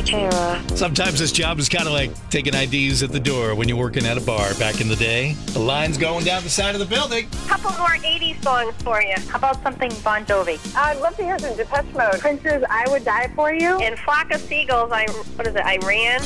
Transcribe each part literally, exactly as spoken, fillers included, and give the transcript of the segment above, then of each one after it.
Tara. Sometimes this job is kind of like taking I Ds at the door when you're working at a bar back in the day. The line's going down the side of the building. Couple more eighties songs for you. How about something Bon Jovi? I'd love to hear some Depeche Mode. Prince's I Would Die For You. And Flock of Seagulls, I, what is it, I Ran?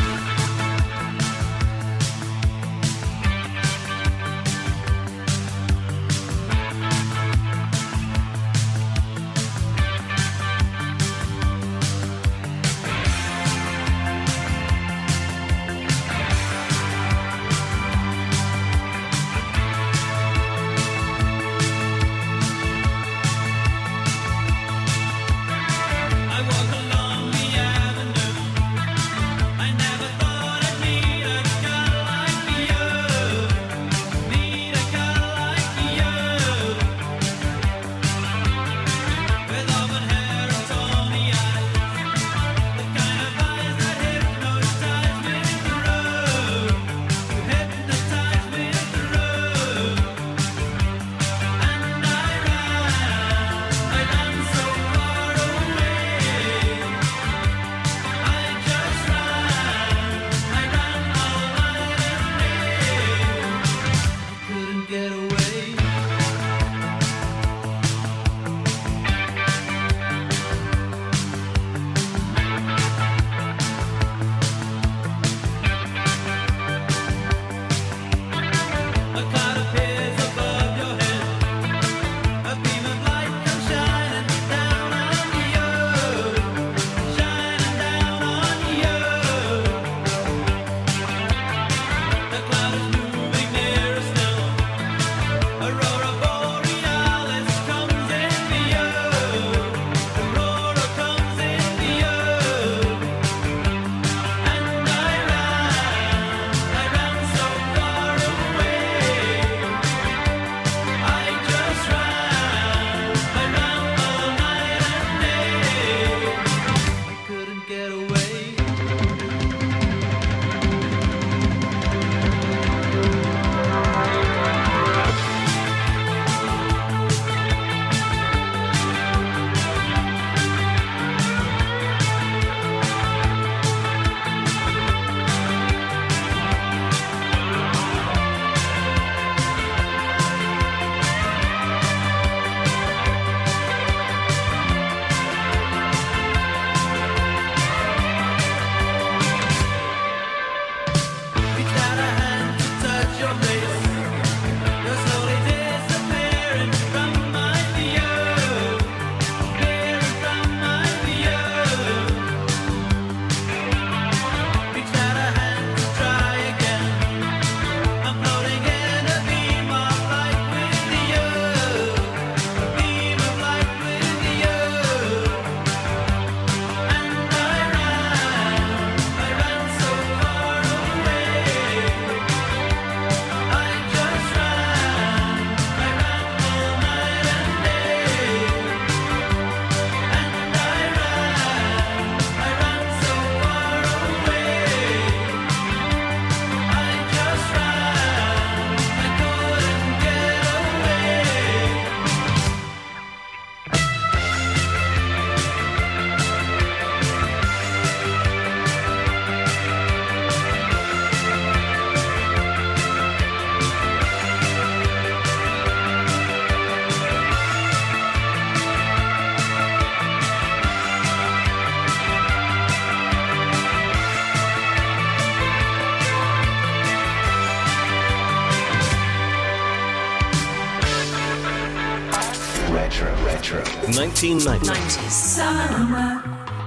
nineteen ninety. nineties Summer.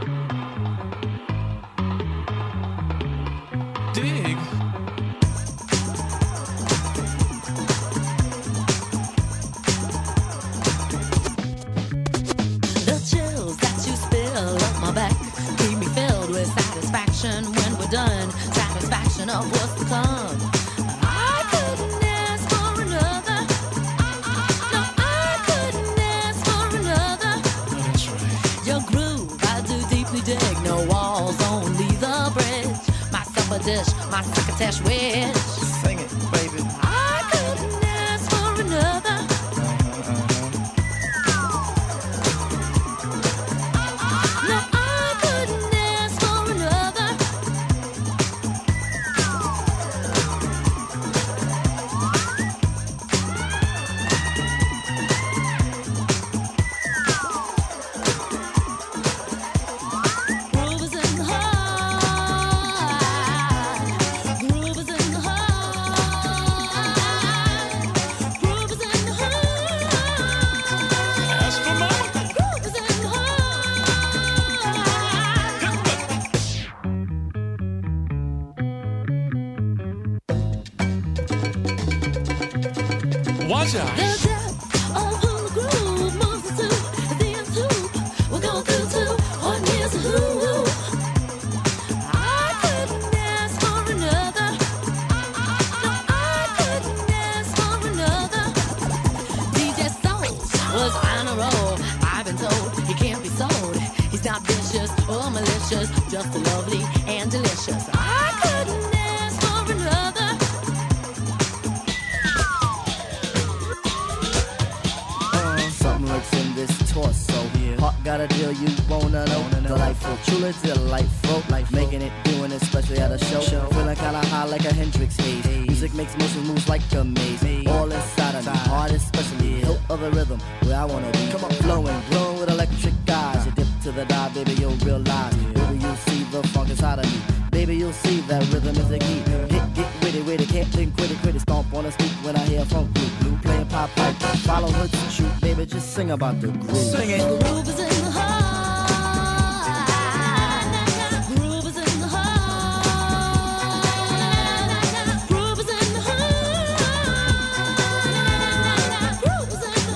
Dig. The chills that you spill up my back keep me filled with satisfaction when we're done. Satisfaction of what's to come. I couldn't ask for another. No, I couldn't ask for another. That's right. Your groove, I do deeply dig. No walls, only the bridge. My supper dish, my succotash wish. Sing it, baby. I couldn't ask for another. No, I couldn't ask for another. watch out. The depth of who the groove moves to, the dance hoop. We're going through to one year's who. I couldn't ask for another. No, I couldn't ask for another. D J Soul was on a roll. I've been told he can't be sold. He's not vicious or malicious, just lovely and delicious. I couldn't ask for another. Something lurks in this torso. Yeah. Heart got a deal you wanna know. Wanna know. Delightful, truly delightful. Life making it, doing it, especially at a show. show. Feeling kinda high like a Hendrix haze. Hey. Music makes motion moves like a maze. maze. All inside of me, heart especially. Yeah. Hilt of the rhythm, where I wanna be. Come on, flowing, glowing with electric eyes. You dip to the dive, baby, you'll realize. Yeah. Baby, you'll see the funk inside of me. Baby, you'll see that rhythm is the key. Yeah. Get, get witty, witty, can't think, quit it, quit it. Stomp on the street when I hear funk blue. Blue playing pop pipe, follow her to shoot. Baby, just sing about the groove. Sing it. The groove is in the heart. The groove is in the heart. The groove is in the heart. The groove is in the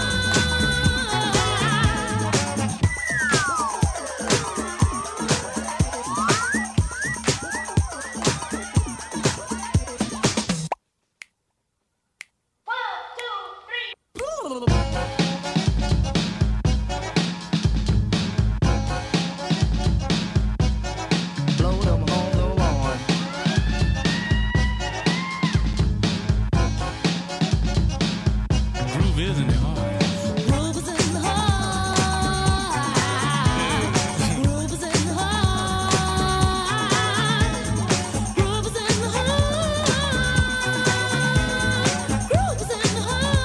Blow them home the lawn. Groove is in the heart. groove is in the heart. Groove is in the heart. Groove is in the heart. Groove is in the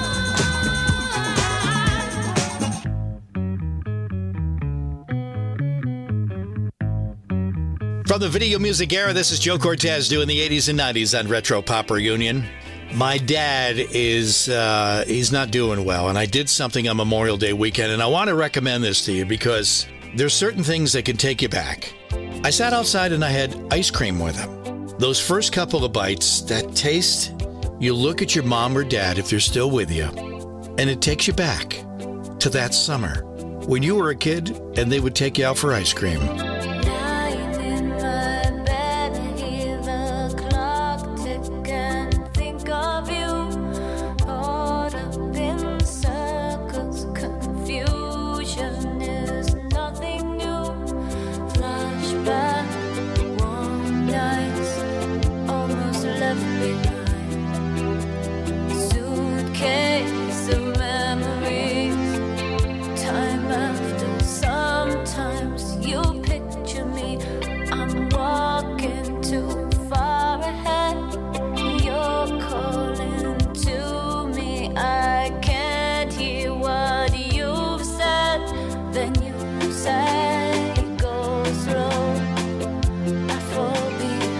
From the video music era, this is Joe Cortez doing the eighties and nineties on Retro Pop Reunion. My dad is, uh, he's not doing well, and I did something on Memorial Day weekend, and I want to recommend this to you because there's certain things that can take you back. I sat outside and I had ice cream with him. Those first couple of bites, that taste, you look at your mom or dad if they're still with you, and it takes you back to that summer when you were a kid and they would take you out for ice cream. Lying in my bed, hear the clock tick and think of you. Caught up in circles, confusion is nothing new. Flashback, warm nights, almost left behind. Suitcase of memories, time after. Sometimes you picture me, I'm walking too far ahead. You're calling to me, I can't hear what you've said. Then you say, go slow, I fall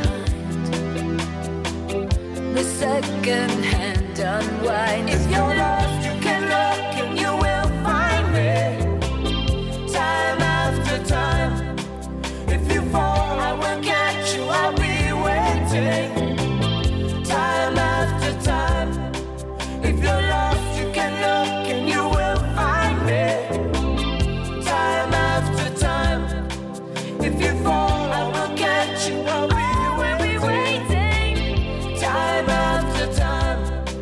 behind. The second hand unwind. If you're lost, you can look and you will find me. Time after time. If you fall, I will catch you, I'll be waiting. Time after time. If you're lost, you can look and you will find me. Time after time. If you fall, I will catch you, I'll be waiting. Time after time.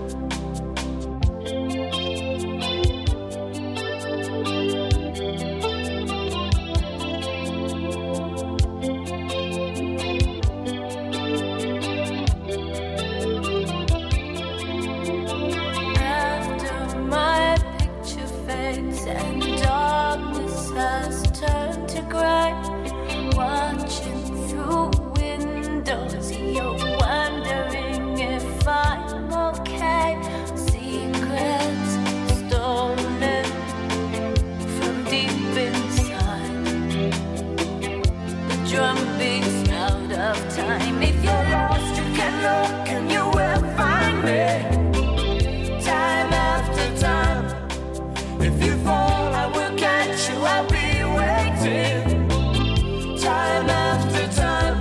After my picture fades and darkness has turned to gray, watching through windows, you're wondering if I'm okay. Secrets stolen from deep inside. The drum beats out of time. If you're lost, you can look and you will find me. Time after time. If you fall, I will catch you, I'll be waiting. Time after time.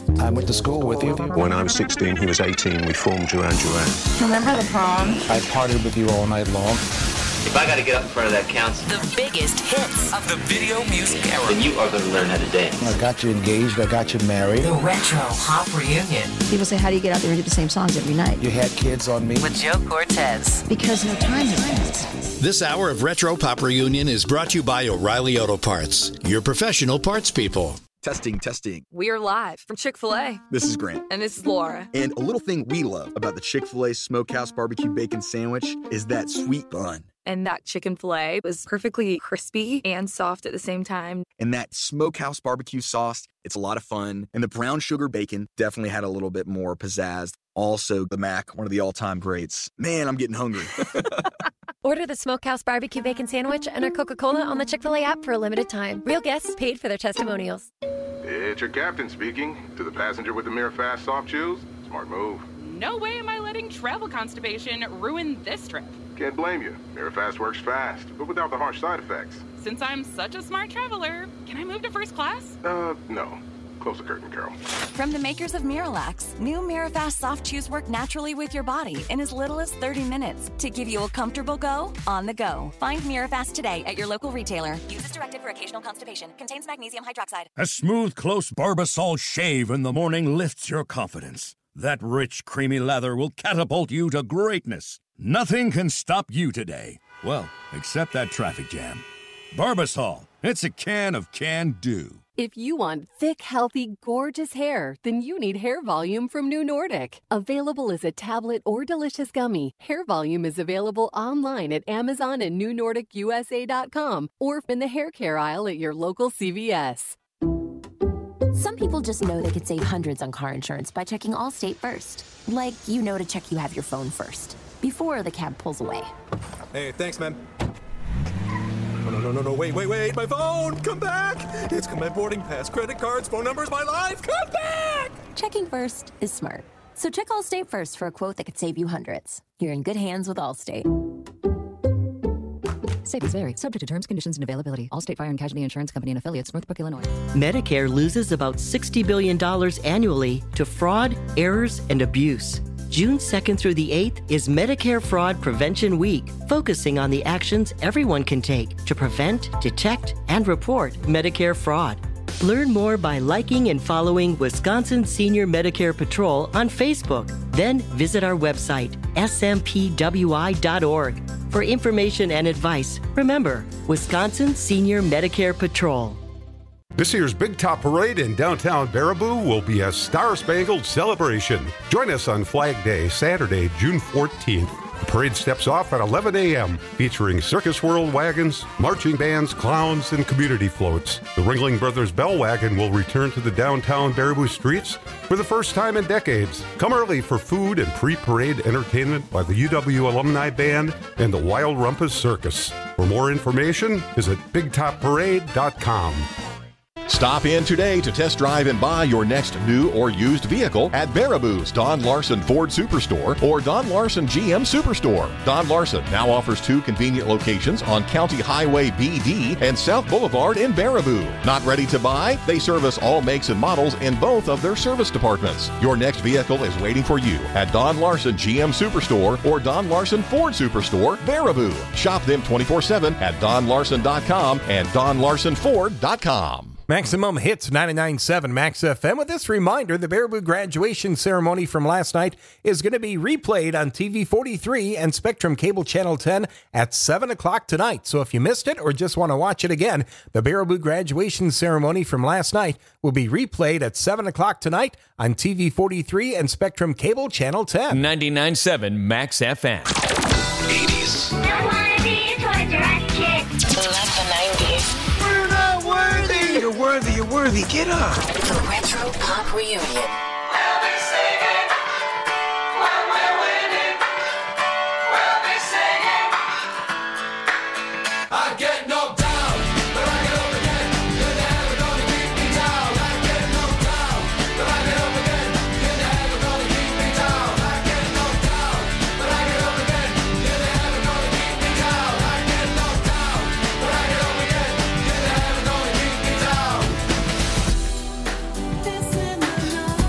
I went to school with you. When I was sixteen, he was eighteen. We formed Duran Duran. Remember the prom? I partied with you all night long. If I got to get up in front of that council, The biggest hits of the video music era. then you are going to learn how to dance. I got you engaged. I got you married. The Retro Pop Reunion People say, how do you get out there and do the same songs every night? You had kids on me. with Joe Cortez. Because no time has passed. This hour of Retro Pop Reunion is brought to you by O'Reilly Auto Parts, your professional parts people. Testing, testing. We're live from Chick-fil-A. This is Grant. And this is Laura. And a little thing we love about the Chick-fil-A Smokehouse Barbecue Bacon Sandwich is that sweet bun. And that chicken filet was perfectly crispy and soft at the same time. And that Smokehouse Barbecue sauce, it's a lot of fun. And the brown sugar bacon definitely had a little bit more pizzazz. Also, the Mac, one of the all-time greats. Man, I'm getting hungry. Order the Smokehouse Barbecue Bacon Sandwich and a Coca-Cola on the Chick-fil-A app for a limited time. Real guests paid for their testimonials. It's your captain speaking. To the passenger with the Mirror Fast Soft Chews, smart move. No way am I letting travel constipation ruin this trip. Can't blame you. Mirror Fast works fast, but without the harsh side effects. Since I'm such a smart traveler, can I move to first class? Uh, no. Close the curtain, Carol. From the makers of Miralax, new Mirafast Soft Chews work naturally with your body in as little as thirty minutes to give you a comfortable go on the go. Find Mirafast today at your local retailer. Use as directed for occasional constipation. Contains magnesium hydroxide. A smooth, close Barbasol shave in the morning lifts your confidence. That rich, creamy lather will catapult you to greatness. Nothing can stop you today. Well, except that traffic jam. Barbasol. It's a can of can-do. If you want thick, healthy, gorgeous hair, then you need Hair Volume from New Nordic. Available as a tablet or delicious gummy, Hair Volume is available online at Amazon and New Nordic U S A dot com or in the hair care aisle at your local C V S. Some people just know they could save hundreds on car insurance by checking Allstate first. Like, you know to check you have your phone first, before the cab pulls away. Hey, thanks, man. No, no, no, no, no, wait, wait, wait, my phone, come back! It's got my boarding pass, credit cards, phone numbers, my life, come back! Checking first is smart. So check Allstate first for a quote that could save you hundreds. You're in good hands with Allstate. Savings vary. Subject to terms, conditions, and availability. Allstate Fire and Casualty Insurance Company and affiliates, Northbrook, Illinois. Medicare loses about sixty billion dollars annually to fraud, errors, and abuse. June second through the eighth is Medicare Fraud Prevention Week, focusing on the actions everyone can take to prevent, detect, and report Medicare fraud. Learn more by liking and following Wisconsin Senior Medicare Patrol on Facebook. Then visit our website, S M P W I dot org. For information and advice, remember, Wisconsin Senior Medicare Patrol. This year's Big Top Parade in downtown Baraboo will be a star-spangled celebration. Join us on Flag Day, Saturday, June fourteenth. The parade steps off at eleven a.m., featuring Circus World wagons, marching bands, clowns, and community floats. The Ringling Brothers Bell Wagon will return to the downtown Baraboo streets for the first time in decades. Come early for food and pre-parade entertainment by the U W Alumni Band and the Wild Rumpus Circus. For more information, visit big top parade dot com. Stop in today to test drive and buy your next new or used vehicle at Baraboo's Don Larson Ford Superstore or Don Larson G M Superstore. Don Larson now offers two convenient locations on County Highway B D and South Boulevard in Baraboo. Not ready to buy? They service all makes and models in both of their service departments. Your next vehicle is waiting for you at Don Larson G M Superstore or Don Larson Ford Superstore, Baraboo. Shop them twenty-four seven at don larson dot com and don larson ford dot com. Maximum Hits ninety-nine point seven Max F M. With this reminder, the Baraboo graduation ceremony from last night is going to be replayed on T V forty-three and Spectrum Cable Channel ten at seven o'clock tonight. So if you missed it or just want to watch it again, the Baraboo graduation ceremony from last night will be replayed at seven o'clock tonight on T V forty-three and Spectrum Cable Channel ten. ninety-nine point seven Max F M. eighties. I want to be a Toys R Us kid. Love the nineties. We're not worthy. You're worthy, you're worthy. Get up. The Retro Pop Reunion. We'll be singing when we're winning. We'll be singing. I get knocked down, but I get up again. You're never gonna keep me down. I get knocked down, but I get up again. You're never gonna keep me down. I get knocked down, but I get up again. You're never gonna keep me down. I get knocked down, but I get up again. You're never gonna keep me down. This in the night.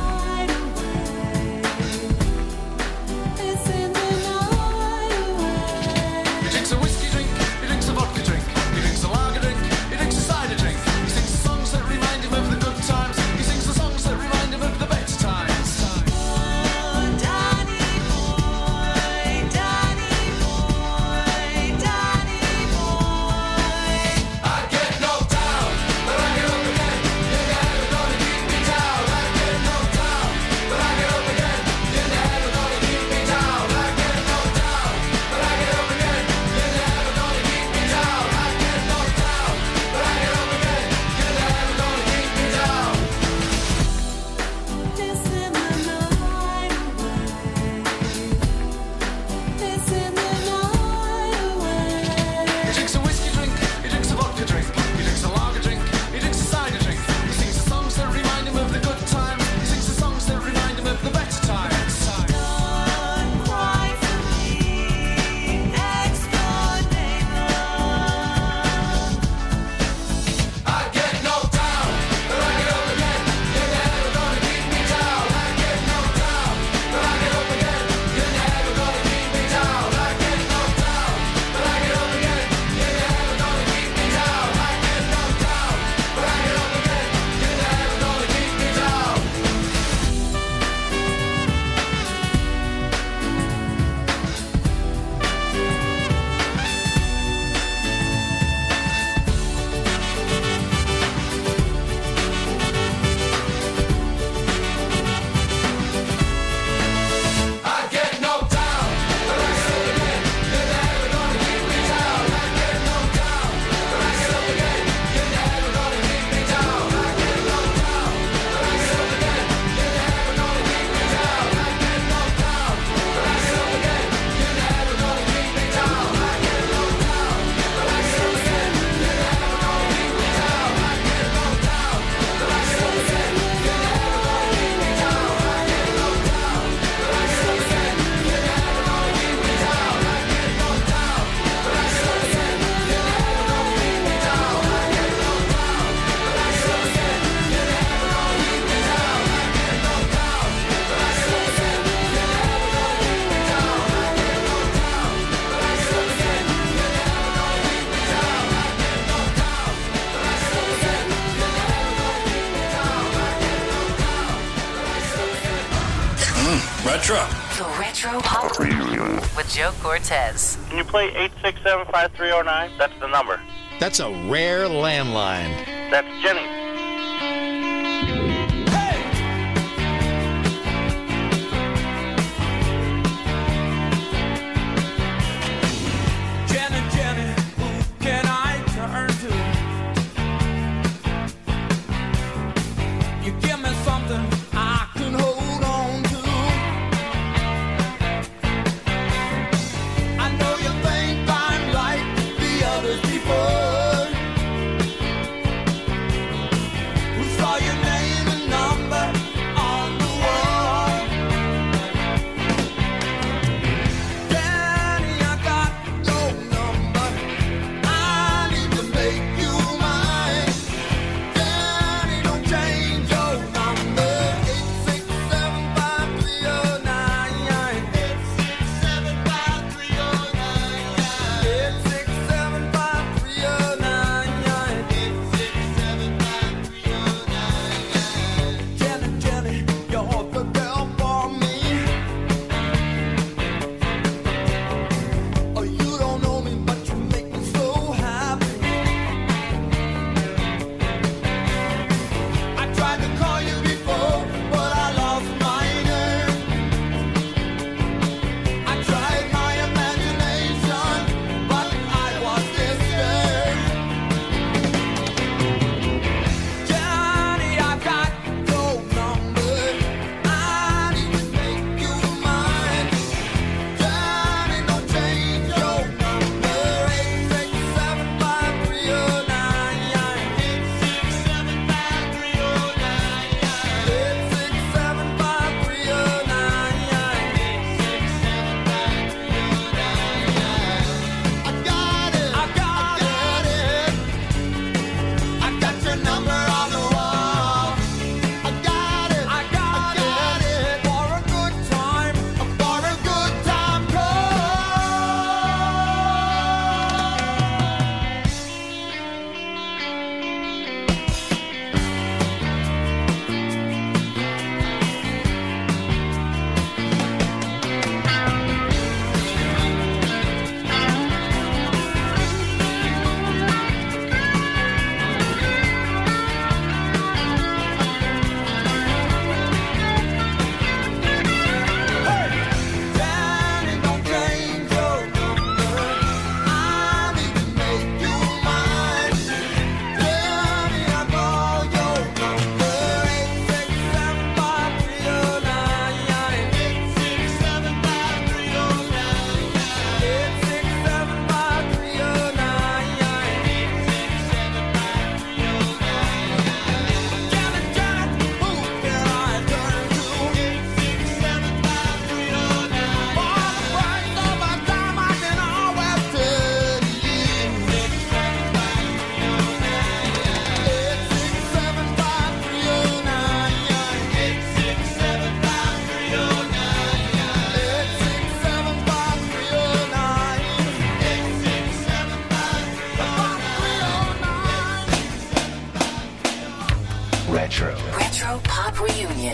Retro. The Retro Pop Reunion with Joe Cortez. Can you play eight six seven, five three oh nine? That's the number. That's a rare landline. That's Jenny. Jenny, Jenny, who can I turn to? You give me something I can hold on to. I know you think I'm like the others before, who saw your name and number on the wall. Danny, I got your number. I need to make you mine. Danny, don't change your number. eight six seven, five three oh nine. eight six seven, five three oh nine. eight six seven, five three oh nine. eight six seven, five three oh nine. Jenny, Jenny, you're the girl for me. Oh, you don't know me, but you make me so happy. I tried to call you before, but I lost my nerve. I tried my imagination, but I was disturbed. Johnny, I got your number. I need to make you mine. Johnny, don't change your number. eight six seven, five three oh nine. eight six seven, five three oh nine. eight six seven, five three oh nine. eight six seven, five three oh nine. I got it. I got it. I got your number on the wall. I got it. I got it. For a good time. For a good time call. Danny, don't change your number. I need to make you mine. Danny, I call your number. eight six seven, five three oh nine. eight six seven, five three oh nine. eight six seven, five three oh nine. eight six seven, five three oh nine. Jenny, Jenny, who can I turn to? eight six seven, five three oh nine. For the price of my time, I can always tell you. eight six seven, five three oh nine. eight six seven, five three oh nine. eight six seven, five three oh nine. eight six seven, five three oh nine. eight six seven, five three oh nine. Retro. Retro Pop Reunion.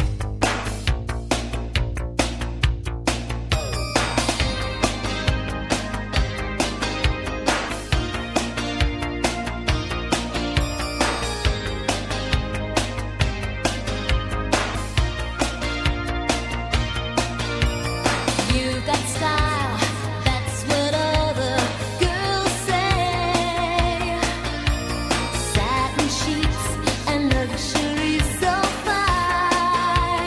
You got style, that's what all the girls say. Satin sheets and luxury so fine.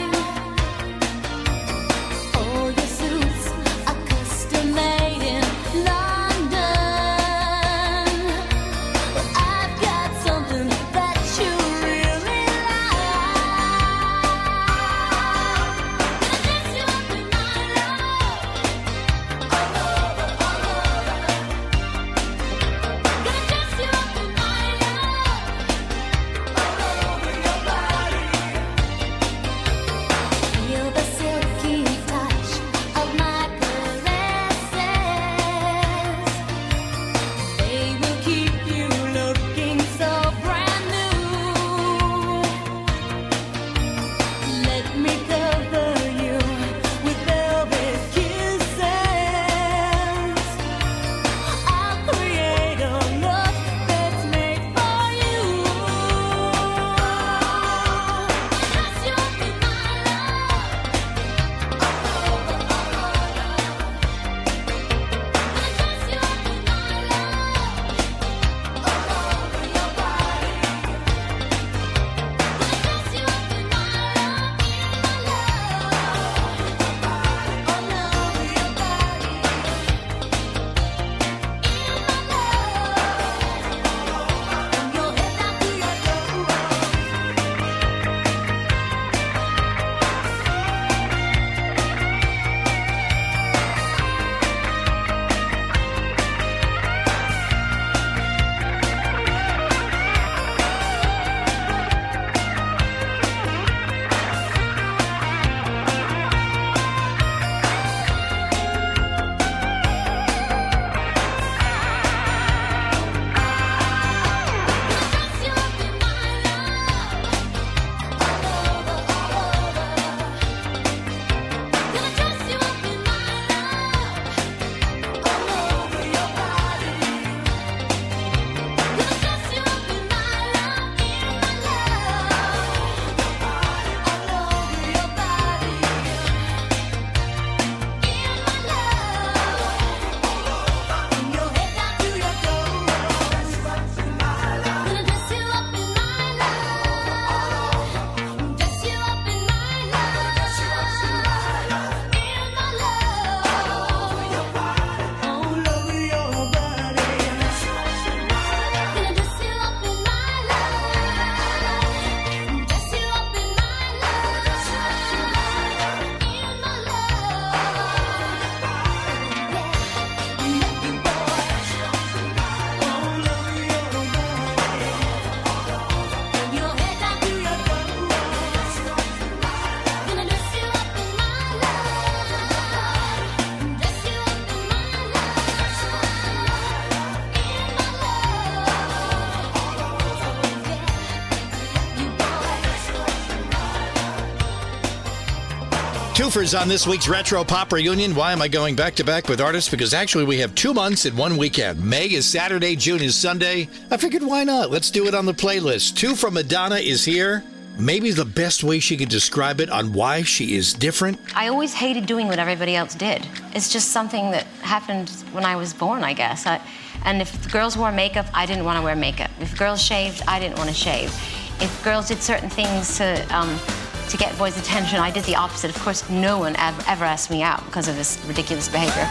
twofers on this week's Retro Pop Reunion. Why am I going back-to-back with artists? Because actually we have two months in one weekend. May is Saturday, June is Sunday. I figured why not? Let's do it on the playlist. Two from Madonna is here. Maybe the best way she could describe it on why she is different. I always hated doing what everybody else did. It's just something that happened when I was born, I guess. I, and if the girls wore makeup, I didn't want to wear makeup. If girls shaved, I didn't want to shave. If girls did certain things to um, to get boys' attention, I did the opposite. Of course, no one ever, ever asked me out because of this ridiculous behavior.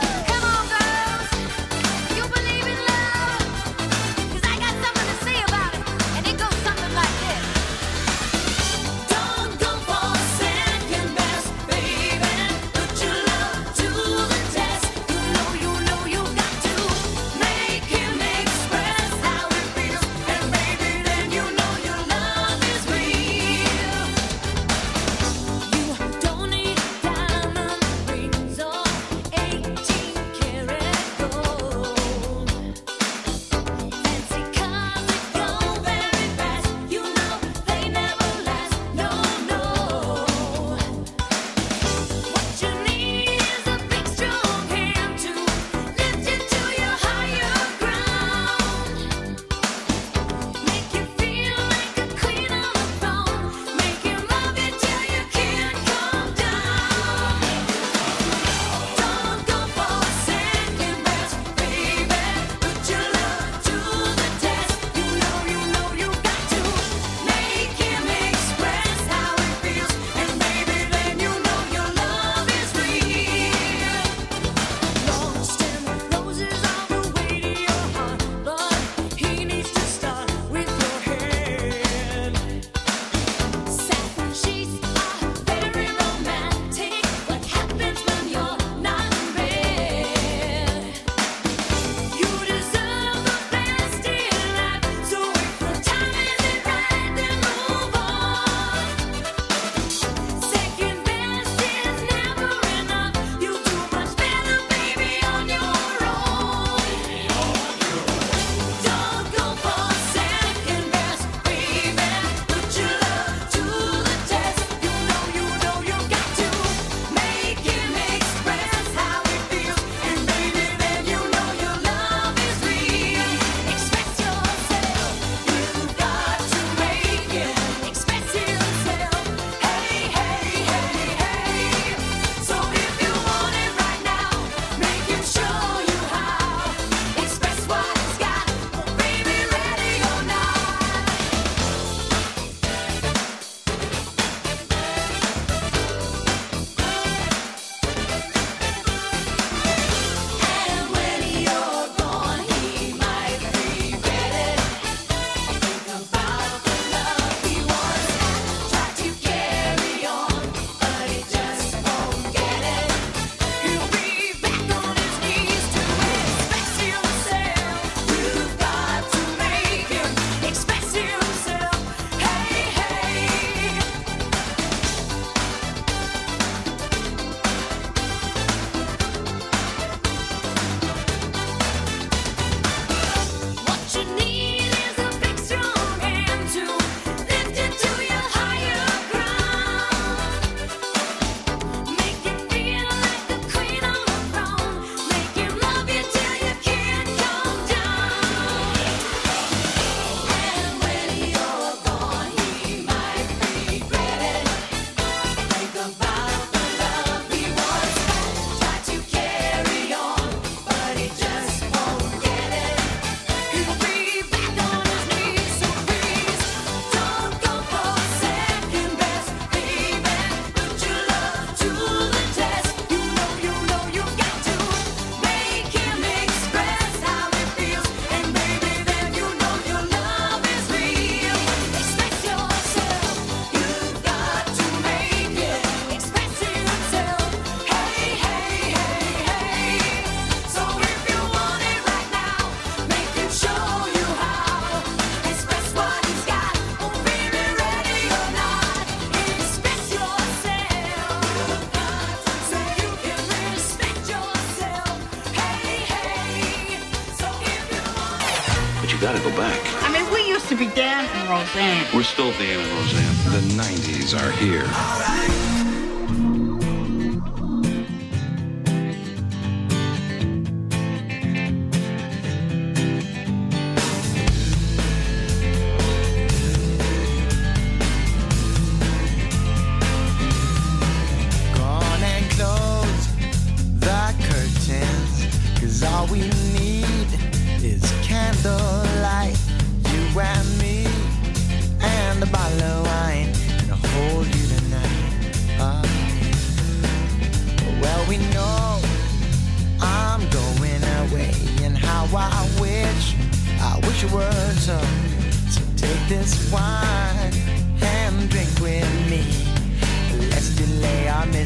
gotta go back. I mean, we used to be Dan and Roseanne. We're still Dan and Roseanne. The nineties are here.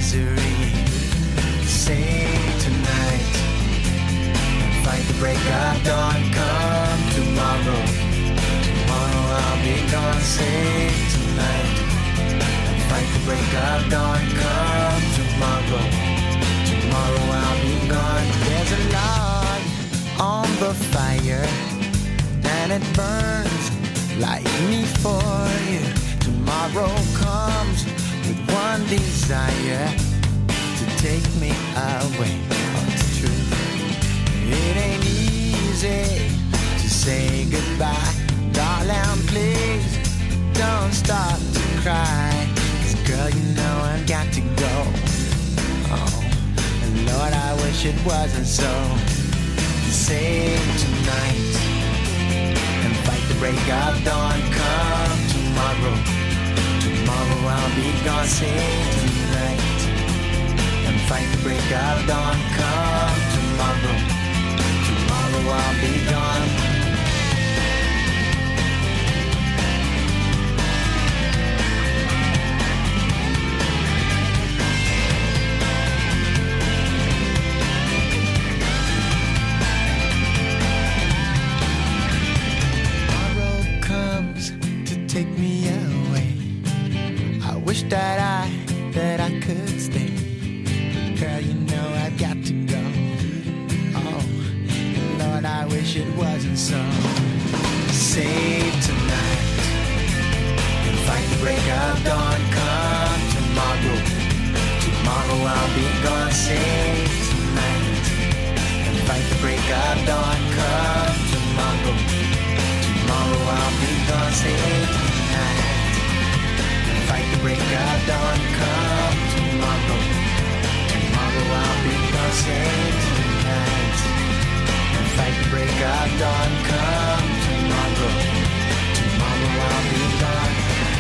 misery. Sing tonight and fight the break of dawn. Come tomorrow, tomorrow I'll be gone. Sing tonight and fight the break of dawn. Come tomorrow, tomorrow I'll be gone. There's a log on the fire and it burns like me for you. Tomorrow comes with one desire, to take me away. Oh, it's true. It ain't easy to say goodbye. Darling, please don't start to cry. 'Cause girl, you know I've got to go. Oh, and Lord, I wish it wasn't so. Sing tonight and fight the break of dawn. Come tomorrow, tomorrow I'll be gone. Sing tonight and fight the break of dawn. Come tomorrow, tomorrow I'll be gone. Take me away. I wish that I, that I could stay. Girl, you know I've got to go. Oh, Lord, I wish it wasn't so. Save tonight and fight the break of dawn. Come tomorrow, tomorrow I'll be gone. Save tonight and fight the break of dawn. Come tomorrow, tomorrow I'll be gone. Save fight the break of dawn. Come tomorrow, tomorrow I'll be gone. Save tonight and fight the break of dawn. Come tomorrow, tomorrow I'll be gone.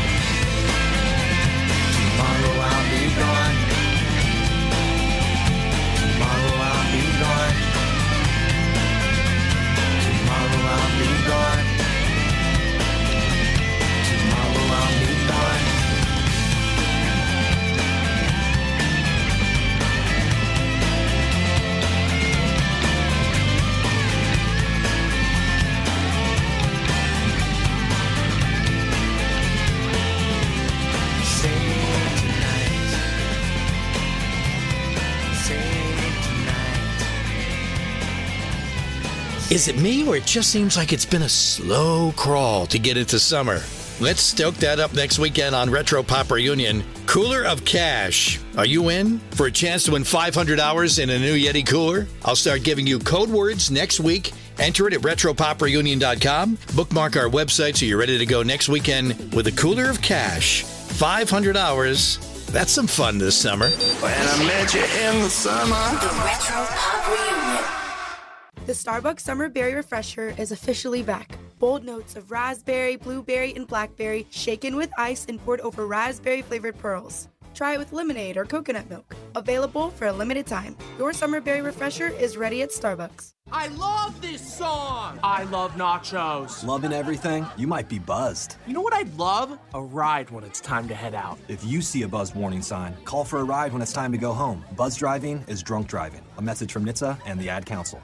Tomorrow I'll be gone. Tomorrow I'll be gone. Tomorrow I'll be gone. Tomorrow I'll be gone. Is it me, or it just seems like it's been a slow crawl to get into summer? Let's stoke that up next weekend on Retro Pop Reunion. Cooler of Cash. Are you in for a chance to win five hundred hours in a new Yeti cooler? I'll start giving you code words next week. Enter it at retro pop reunion dot com. Bookmark our website so you're ready to go next weekend with a Cooler of Cash. five hundred hours. That's some fun this summer. When I met you in the summer. The Retro Pop Reunion. The Starbucks Summer Berry Refresher is officially back. Bold notes of raspberry, blueberry, and blackberry shaken with ice and poured over raspberry-flavored pearls. Try it with lemonade or coconut milk. Available for a limited time. Your Summer Berry Refresher is ready at Starbucks. I love this song! I love nachos. Loving everything? You might be buzzed. You know what I'd love? A ride when it's time to head out. If you see a buzzed warning sign, call for a ride when it's time to go home. Buzz driving is drunk driving. A message from N H T S A and the Ad Council.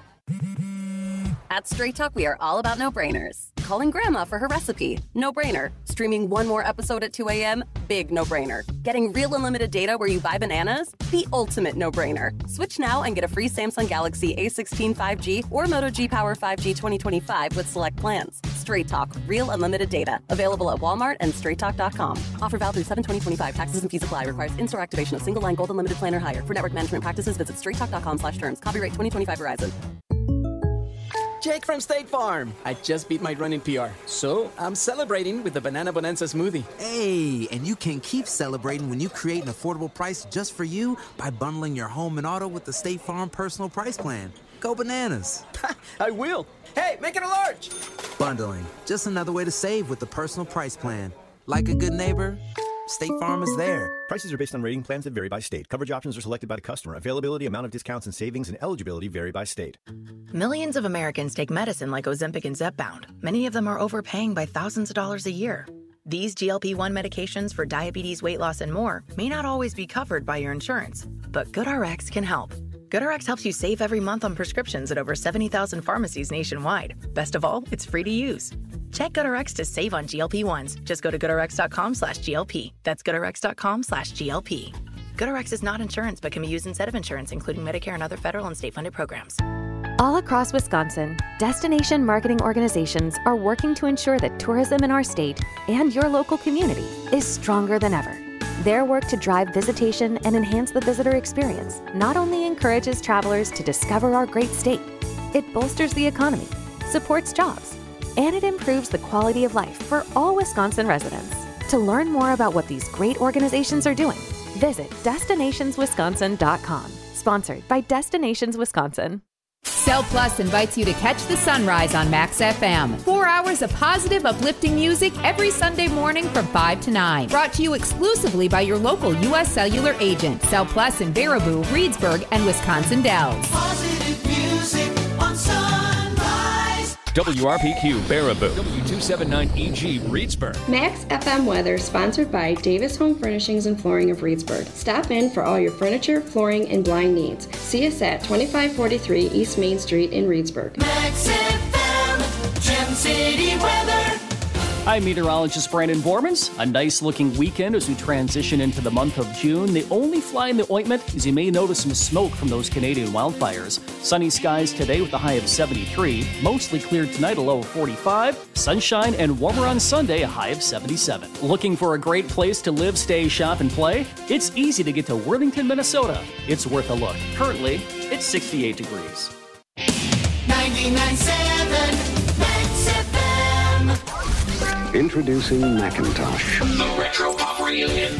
At Straight Talk, we are all about no-brainers. Calling grandma for her recipe, no-brainer. Streaming one more episode at two a.m., big no-brainer. Getting real unlimited data where you buy bananas, the ultimate no-brainer. Switch now and get a free Samsung Galaxy A sixteen five G or Moto G Power five G twenty twenty-five with select plans. Straight Talk, real unlimited data. Available at Walmart and straight talk dot com. Offer valid through seven twenty twenty-five. Taxes and fees apply. Requires in-store activation of single line gold unlimited plan or higher. For network management practices, visit straight talk dot com slash terms. Copyright twenty twenty-five Verizon. Jake from State Farm. I just beat my running P R, so I'm celebrating with the Banana Bonanza smoothie. Hey, and you can keep celebrating when you create an affordable price just for you by bundling your home and auto with the State Farm Personal Price Plan. Go bananas. I will. Hey, make it a large. Bundling, just another way to save with the Personal Price Plan. Like a good neighbor, State Farm is there. Prices are based on rating plans that vary by state. Coverage options are selected by the customer. Availability, amount of discounts and savings, and eligibility vary by state. Millions of Americans take medicine like Ozempic and Zepbound. Many of them are overpaying by thousands of dollars a year. These G L P one medications for diabetes, weight loss, and more may not always be covered by your insurance, but GoodRx can help. GoodRx helps you save every month on prescriptions at over seventy thousand pharmacies nationwide. Best of all, it's free to use. Check GoodRx to save on G L P ones. Just go to goodrx.com slash GLP. That's goodrx.com slash GLP. GoodRx is not insurance but can be used instead of insurance, including Medicare and other federal and state-funded programs. All across Wisconsin, destination marketing organizations are working to ensure that tourism in our state and your local community is stronger than ever. Their work to drive visitation and enhance the visitor experience not only encourages travelers to discover our great state, it bolsters the economy, supports jobs, and it improves the quality of life for all Wisconsin residents. To learn more about what these great organizations are doing, visit destinations wisconsin dot com. Sponsored by Destinations Wisconsin. Cell Plus invites you to catch the sunrise on Max F M. Four hours of positive, uplifting music every Sunday morning from five to nine. Brought to you exclusively by your local U S Cellular agent. Cell Plus in Baraboo, Reedsburg, and Wisconsin Dells. Positive music on Sunrise. W R P Q Baraboo. W two seventy-nine E G Reedsburg. Max F M weather sponsored by Davis Home Furnishings and Flooring of Reedsburg. Stop in for all your furniture, flooring, and blind needs. See us at twenty-five forty-three East Main Street in Reedsburg. Max F M, Gem City weather. I'm meteorologist Brandon Bormans. A nice looking weekend as we transition into the month of June. The only fly in the ointment is you may notice some smoke from those Canadian wildfires. Sunny skies today with a high of seventy-three. Mostly cleared tonight, a low of forty-five. Sunshine and warmer on Sunday, a high of seventy-seven. Looking for a great place to live, stay, shop, and play? It's easy to get to Worthington, Minnesota. It's worth a look. Currently, it's sixty-eight degrees. ninety-nine point seven Max F M. Introducing Macintosh. The Retro Pop Reunion.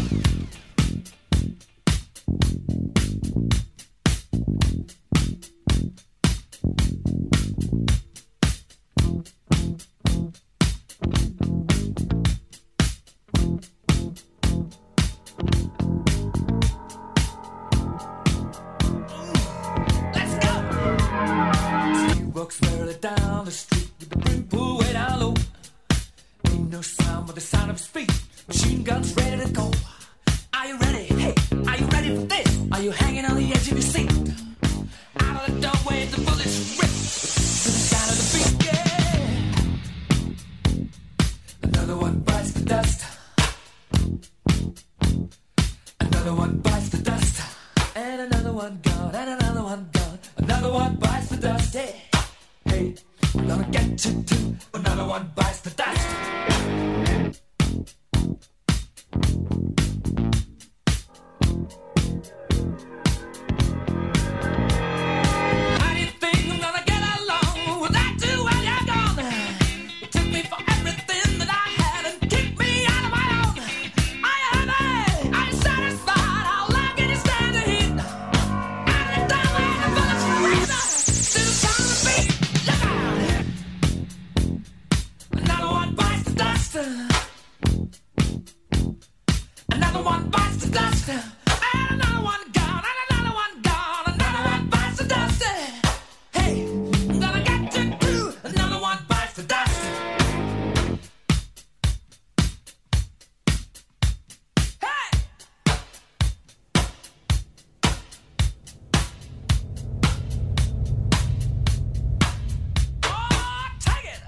Let's go! She walks barely down the street with the brim pulled way down low. Ain't no sound but the sound of his feet. Machine guns ready to go. Are you ready? Hey, are you ready for this? Are you hanging on the edge of your seat? Out of the doorway, the bullets rip to the sound of the beat. Yeah. Another one bites the dust. Another one bites the dust. And another one gone. And another one gone. Another one bites the dust. Hey, hey, we're gonna get you too. Another one bites the dust. How do you think I'm gonna get along without you when you're gone? You took me for everything that I had and kicked me out of my own. Are you happy? Are you satisfied? How long can you stand the heat? Out of the doorway, the bullets rip to the sound of the beat. Look out! Another one bites the dust. Another one bites the dust. And another one gone. And another one gone. Another one bites the dust. Hey, I'm gonna get you too. Another one bites the dust. Hey! Oh, take it!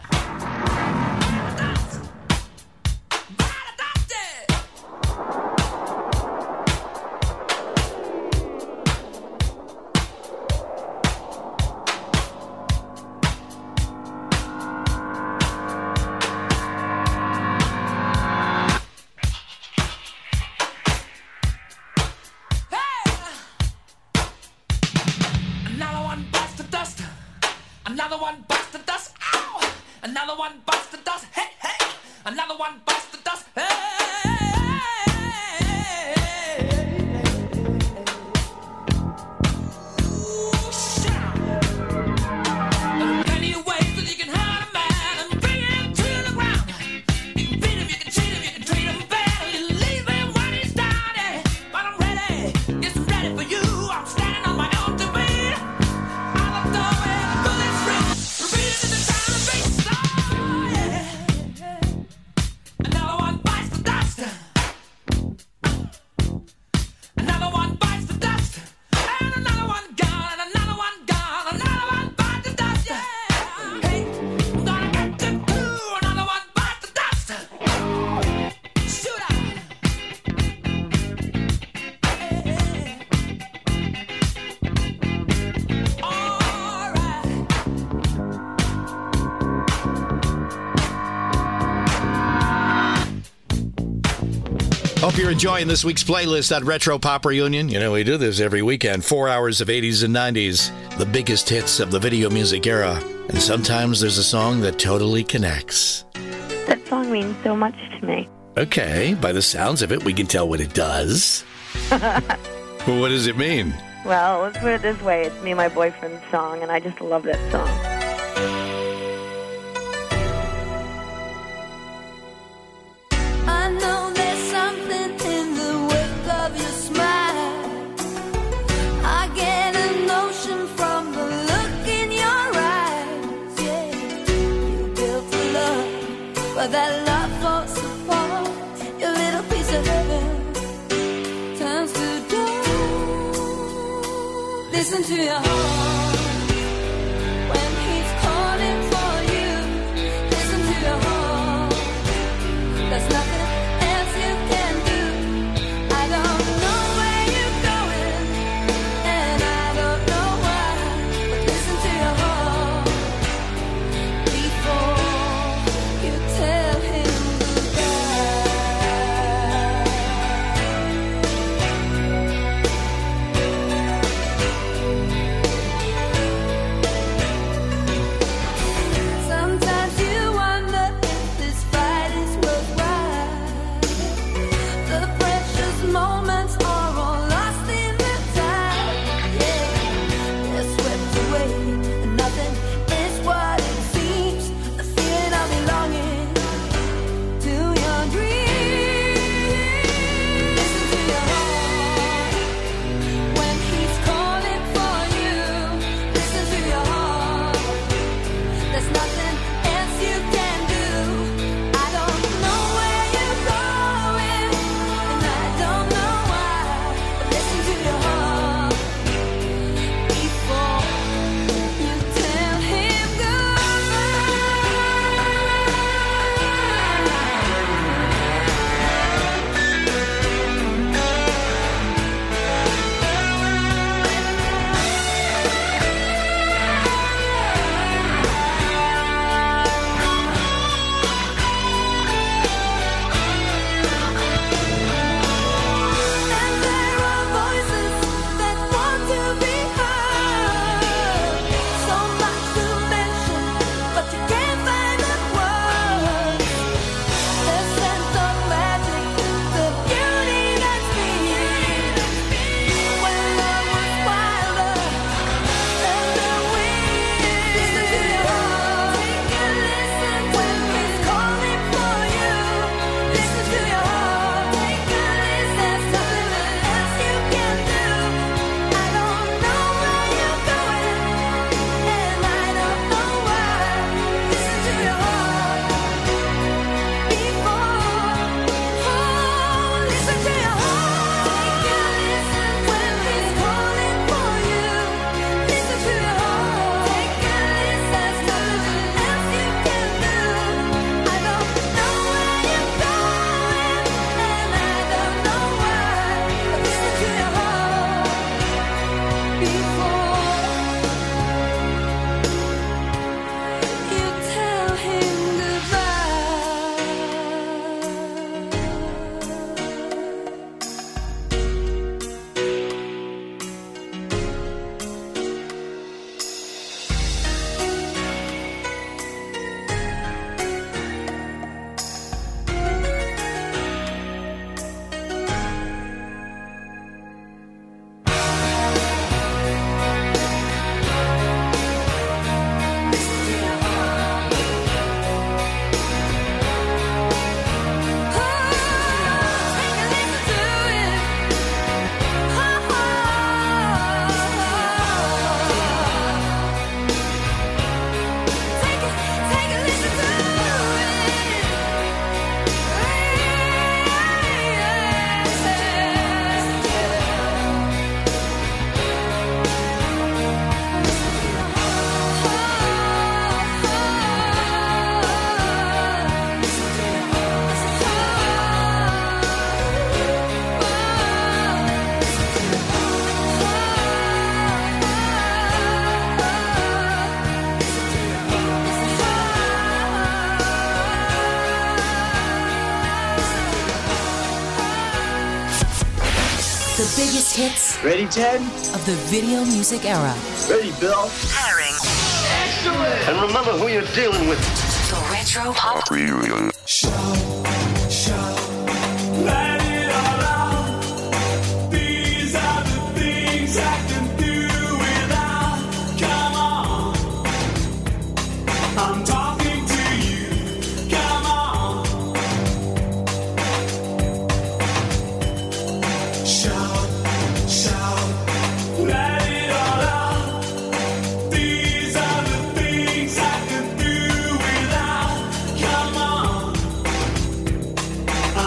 Another one bites the dust. Another one bites the dust. Ow! Another one bites the dust. Hey, hey! Another one bites the dust. Hey! Ooh, shout! There are plenty of ways that you can hurt a man and bring him to the ground. You can beat him, you can cheat him, you can treat him bad, you leave him when he's down. Yeah. But I'm ready, yes, I'm ready for you. I'm standing on my own two feet. Out of the doorway, the bullets rip, repeating the sound of beats. Oh, yeah. Another one bites. Hope you're enjoying this week's playlist on Retro Pop Reunion. You know, we do this every weekend. Four hours of eighties and nineties. The biggest hits of the video music era. And sometimes there's a song that totally connects. That song means so much to me. Okay, by the sounds of it, we can tell what it does. Well, what does it mean? Well, let's put it this way. It's me and my boyfriend's song, and I just love that song. I know there's something in the wake of your smile. I get a notion from the look in your eyes. Yeah, you built a love, but that love falls apart. Your little piece of heaven turns to dust. Listen to your heart when he's calling for you. Listen to your heart. There's nothing else you can do. I don't know where you're going, and I don't know why. But listen to your heart before you tell him goodbye. The biggest hits. Ready, Ted? Of the video music era. Ready, Bill? Herring. Excellent! And remember who you're dealing with. The Retro Pop Reunion. Shout, shout, let it all out. These are the things I can do without. Come on, I'm talking to you. Come on. Shout, shout, let it all out. These are the things I can do without. Come on,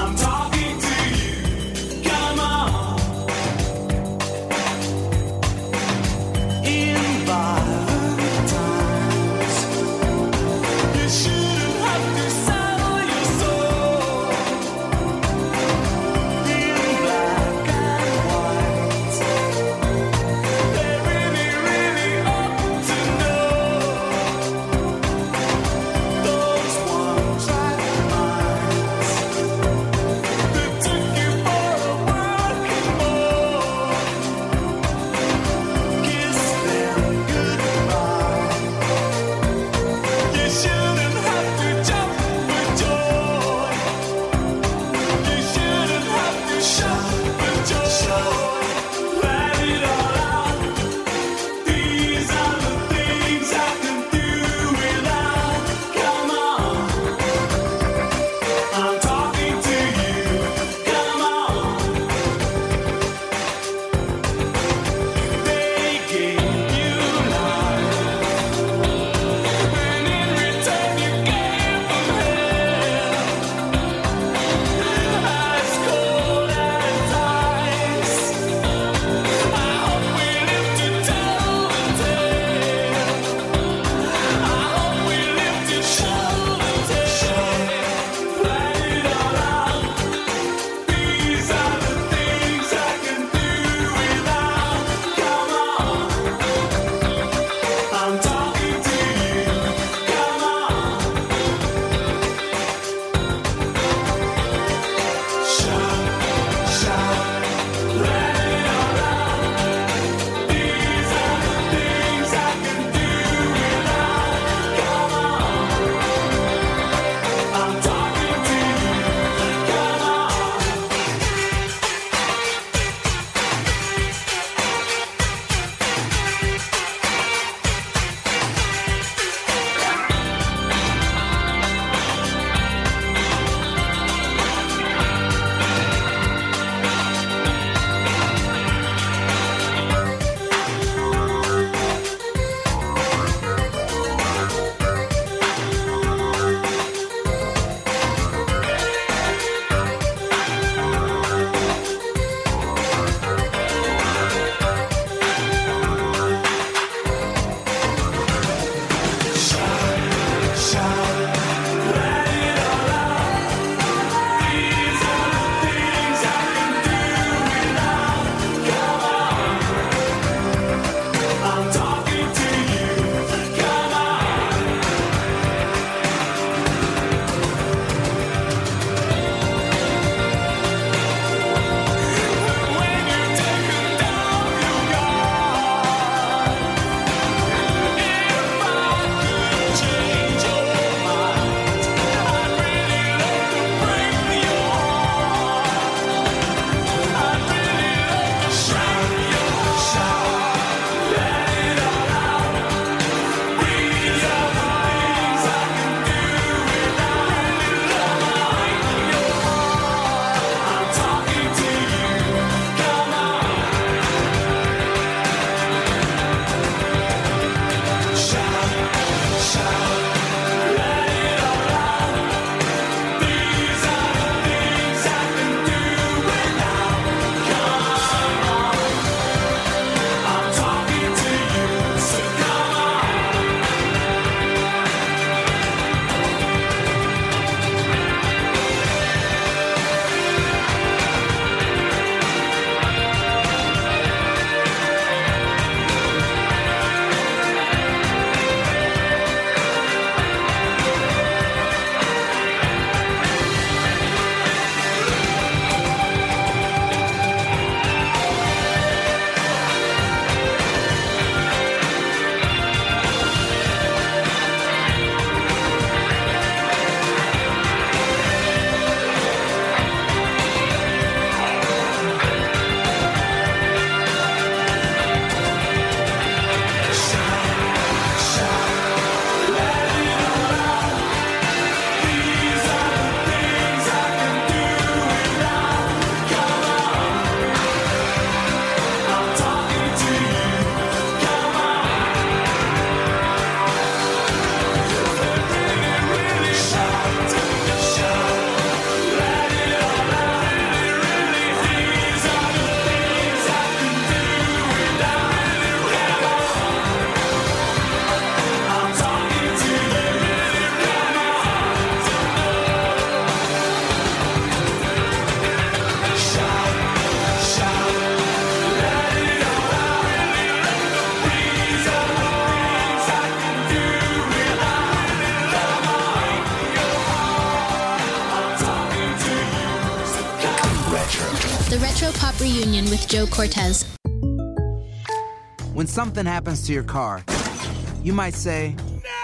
Pop Reunion with Joe Cortez. When something happens to your car, you might say,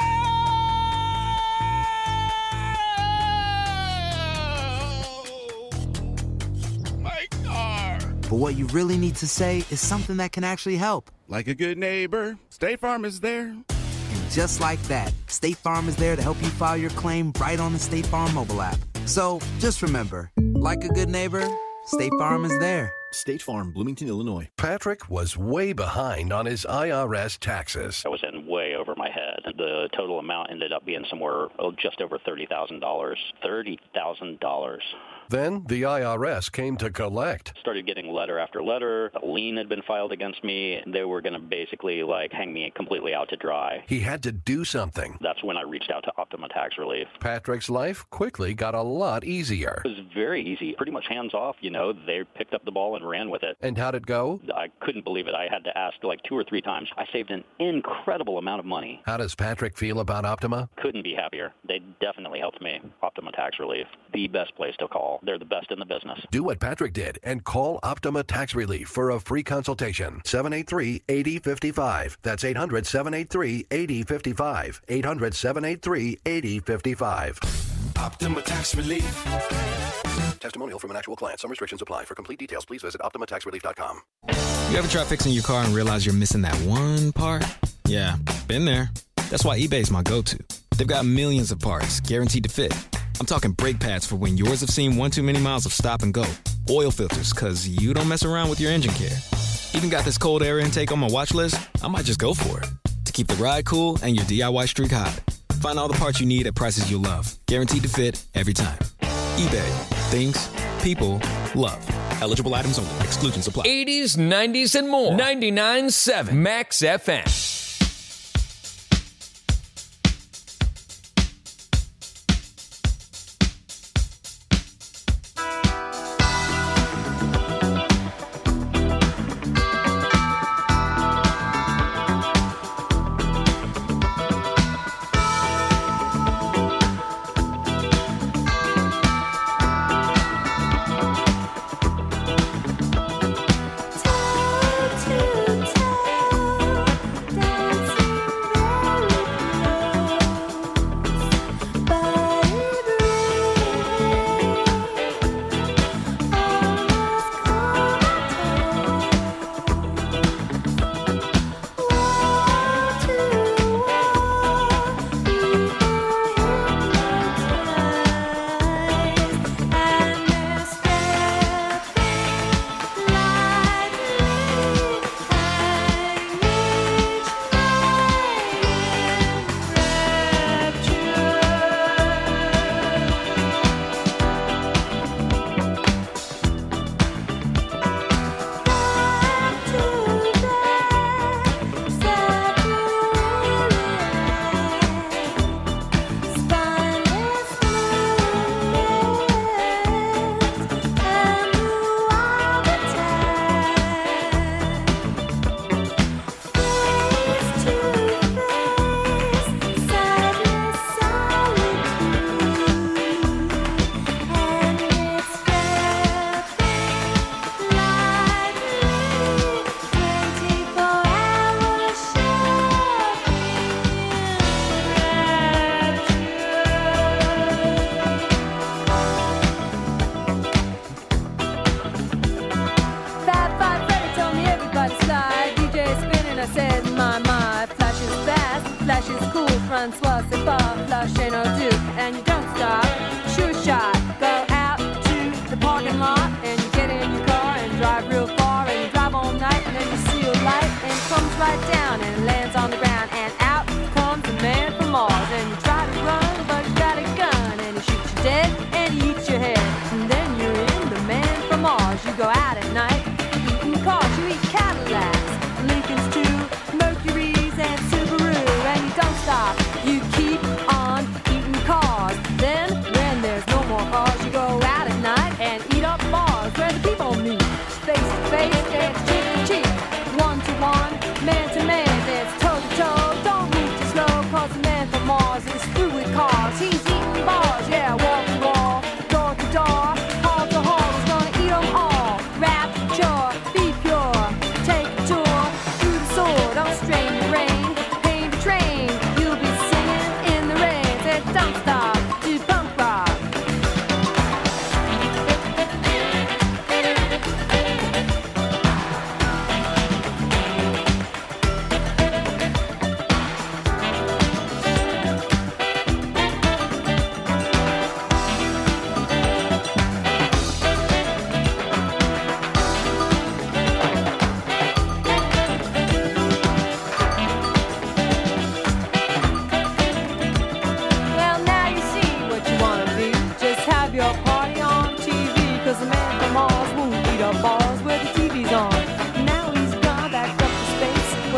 My car. but what you really need to say is something that can actually help. Like a good neighbor, State Farm is there. And just like that, State Farm is there to help you file your claim right on the State Farm mobile app. So just remember, like a good neighbor, State Farm is there. State Farm, Bloomington, Illinois. Patrick was way behind on his I R S taxes. I was in way over my head. The total amount ended up being somewhere oh, just over thirty thousand dollars. thirty thousand dollars. Then the I R S came to collect. Started getting letter after letter. A lien had been filed against me. They were going to basically like hang me completely out to dry. He had to do something. That's when I reached out to Optima Tax Relief. Patrick's life quickly got a lot easier. It was very easy, pretty much hands off. You know, they picked up the ball and ran with it. And how'd it go? I couldn't believe it. I had to ask like two or three times. I saved an incredible amount of money. How does Patrick feel about Optima? Couldn't be happier. They definitely helped me. Optima Tax Relief, the best place to call. They're the best in the business. Do what Patrick did and call Optima Tax Relief for a free consultation. seven eight three, eight zero five five. That's eight hundred, seven eight three, eight zero five five. eight hundred, seven eight three, eight zero five five. Optima Tax Relief. Testimonial from an actual client. Some restrictions apply. For complete details, please visit optima tax relief dot com. You ever try fixing your car and realize you're missing that one part? Yeah, been there. That's why eBay's my go-to. They've got millions of parts, guaranteed to fit. I'm talking brake pads for when yours have seen one too many miles of stop and go. Oil filters, because you don't mess around with your engine care. Even got this cold air intake on my watch list. I might just go for it. To keep the ride cool and your D I Y streak hot. Find all the parts you need at prices you'll love. Guaranteed to fit every time. eBay. Things. People. Love. Eligible items only. Exclusions apply. eighties, nineties, and more. ninety-nine point seven Max F M. Time to tell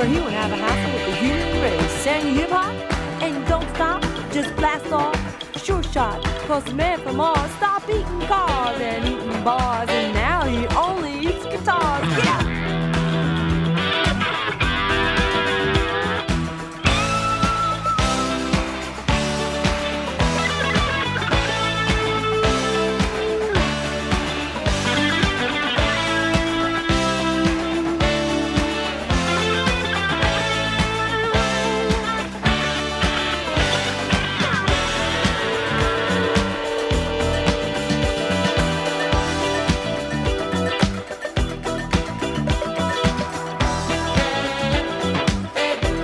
where he would have a hassle with the human race. And you hip hop and you don't stop, just blast off, sure shot. Cause the man from Mars stopped eating cars and eating bars, and now he only eats guitars.